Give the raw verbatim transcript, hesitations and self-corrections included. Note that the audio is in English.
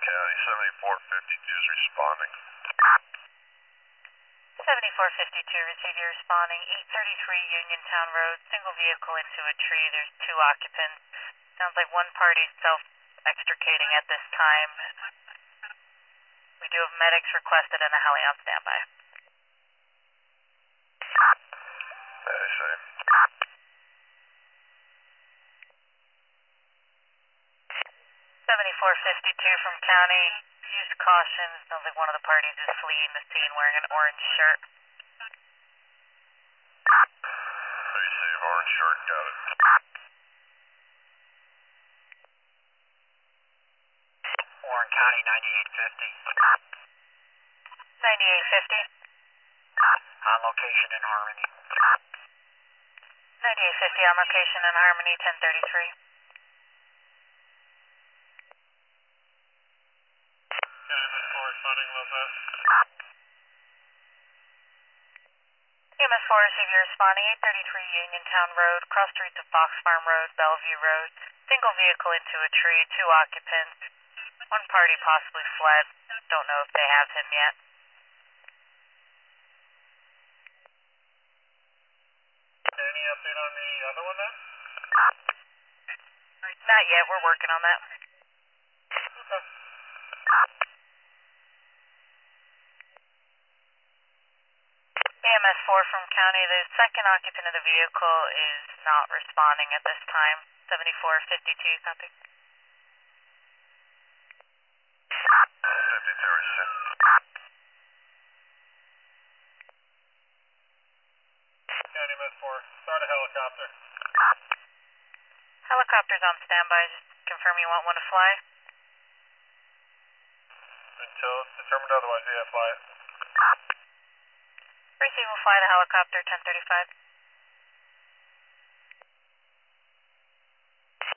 County, seventy-four fifty-two is responding. seventy-four fifty-two, receive you responding. eight thirty-three Uniontown Road, single vehicle into a tree. There's two occupants. Sounds like one party self-extricating at this time. We do have medics requested and a heli on standby. I see. seventy-four fifty-two from County. Use caution. Sounds like one of the parties is fleeing the scene wearing an orange shirt. Receive, orange shirt, got it. Warren County, ninety-eight fifty. ninety-eight fifty. On location in Harmony. ninety-eight fifty on location in Harmony, ten thirty-three. County, Miss four responding, Lopez. E M S four, receive you responding. eight thirty-three Uniontown Road, cross streets of Fox Farm Road, Bellevue Road. Single vehicle into a tree, two occupants. One party possibly fled. Don't know if they have him yet. Any update on the other one then? Not yet, we're working on that. Okay. E M S four from County, the second occupant of the vehicle is not responding at this time. seventy-four fifty-two, copy. fifty-two, receive. County, Miss four, start a helicopter. Helicopter's on standby. Just confirm you want one to fly. Until determined otherwise, yeah, fly it. Receive will fly the helicopter, ten thirty-five.